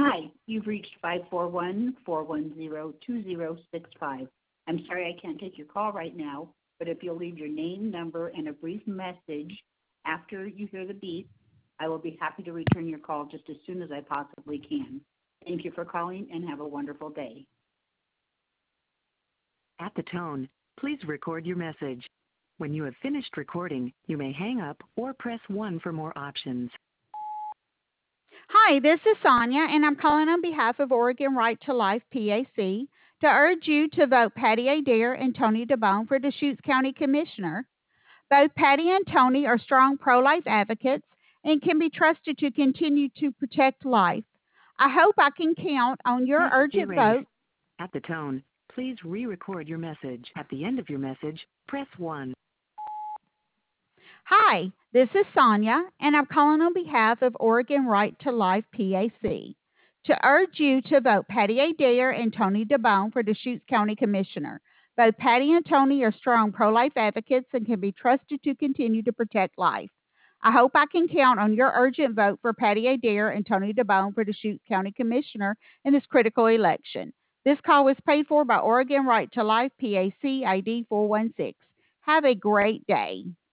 Hi, you've reached 541-410-2065. I'm sorry I can't take your call right now, but if you'll leave your name, number, and a brief message after you hear the beep, I will be happy to return your call just as soon as I possibly can. Thank you for calling and have a wonderful day. At the tone, please record your message. When you have finished recording, you may hang up or press 1 for more options. Hi, this is Sonia, and I'm calling on behalf of Oregon Right to Life PAC to urge you to vote Patty Adair and Tony DeBone for Deschutes County Commissioner. Both Patty and Tony are strong pro-life advocates and can be trusted to continue to protect life. I hope I can count on your Message urgent erased. vote. At the tone, please re-record your message. At the end of your message, press 1. Hi, this is Sonia, and I'm calling on behalf of Oregon Right to Life PAC to urge you to vote Patty Adair and Tony DeBone for Deschutes County Commissioner. Both Patty and Tony are strong pro-life advocates and can be trusted to continue to protect life. I hope I can count on your urgent vote for Patty Adair and Tony DeBone for Deschutes County Commissioner in this critical election. This call was paid for by Oregon Right to Life PAC ID 416. Have a great day.